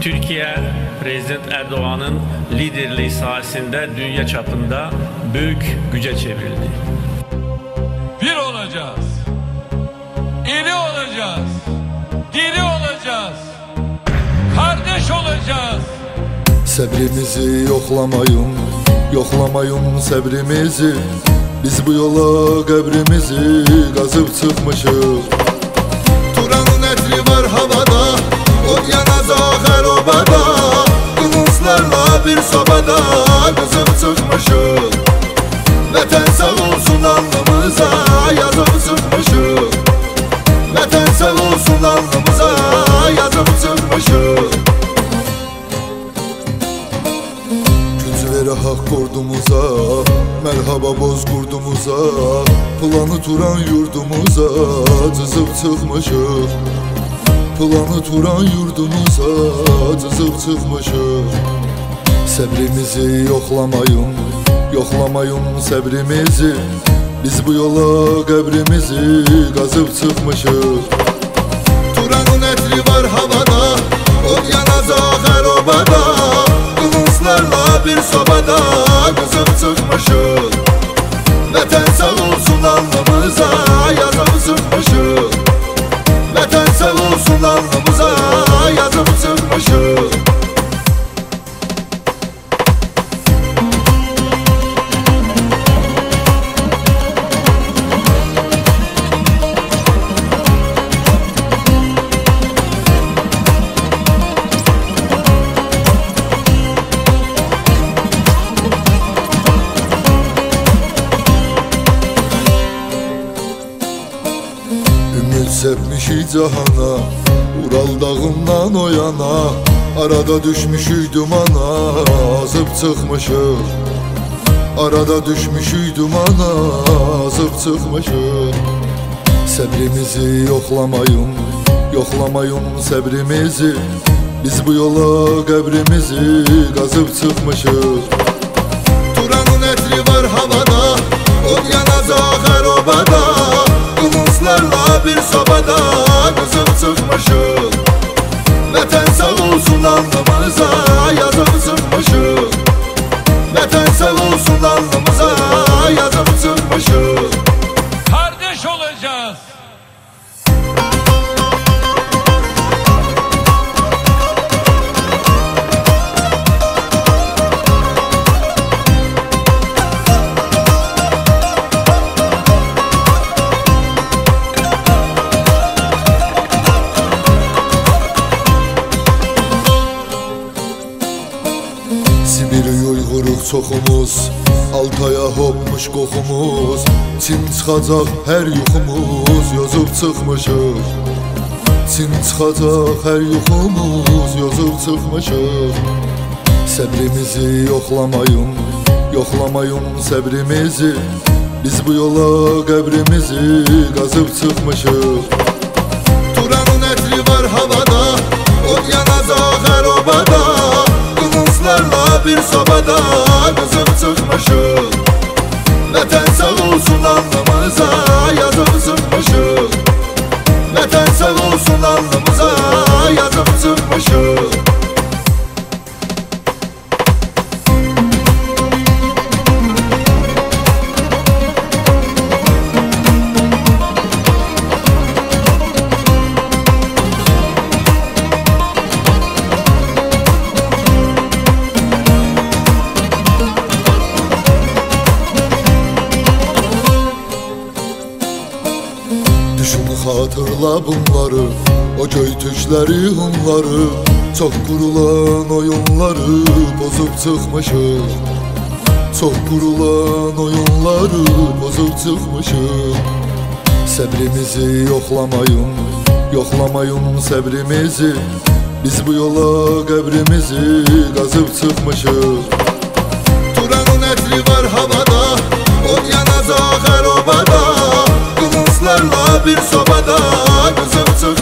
Türkiye, Prezident Erdoğan'ın liderliği sayesinde dünya çapında büyük güce çevrildi. Bir olacağız, iri olacağız, diri olacağız, kardeş olacağız. Səbrimizi yoxlamayın, yoxlamayın səbrimizi. Biz bu yola qəbrimizi qazıb çıxmışıq. Turanın ətri var havada, od yanacaq hər obada. Qılınclarla bir sobada qızıb çıxmışıq. Vətən sağ olsun alnımıza yazıb çıxmışıq. Vətən sağ olsun alnımıza yazıb çıxmışıq. Hak kurdumuza, merhaba boz kurdumuza. Planı turan yurdumuza cızıb çıxmışıq. Planı turan yurdumuza cızıb çıxmışıq. Səbrimizi yoxlamayın, yoxlamayın səbrimizi. Biz bu yola qəbrimizi qazıb çıxmışıq. Turanın ətri var havada, od yanacaq hər obada. Qılınclarla bir sobada qızıb çıxmışıq. Vətən sağ olsun alnımıza yazıb çıxmışıq. Vətən sağ olsun alnımıza yazıb çıxmışıq. Səpmişik cahana, Ural dağından o yana. Arada düşmüşük dumana, azıb çıxmışıq. Arada düşmüşük dumana, azıb çıxmışıq. Səbrimizi yoxlamayın, yoxlamayın səbrimizi. Biz bu yola qəbrimizi qazıb çıxmışıq. Turanın ətri var havada, od yanacaq hər obada. Qılınclarla bir sobada qızıb çıxmışıq. Vətən sağ olsun alnımıza yazıb çıxmışıq. Vətən sağ olsun alnımıza yazıb çıxmışıq. Kardeş olacağız. Sibir uyğuruq çoxumuz, Altaya hopmuş qoxumuz. Çin çıxacaq hər yuxumuz, yozub çıxmışıq. Çin çıxacaq hər yuxumuz, yozub çıxmışıq. Səbrimizi yoxlamayın, yoxlamayın səbrimizi. Biz bu yola qəbrimizi qazıb çıxmışıq. Turanın ətri var havada, od yanacaq hər obada. Qılınclarla bir sobada qızıb çıxmışıq. Vətən sağ olsun alnımıza yazıb çıxmışıq. Vətən sağ olsun alnımıza yazıb çıxmışıq. Düşün xatırla bunları, o göytükləri hunları. Çox qurulan oyunları bozub çıxmışıq. Çox qurulan oyunları bozub çıxmışıq. Səbrimizi yoxlamayın, yoxlamayın səbrimizi. Biz bu yola qəbrimizi qazıb çıxmışıq. Turanın ətri var havada, od yanacaq hər obada. Qılınclarla bir sobada qızıb çıxmışıq.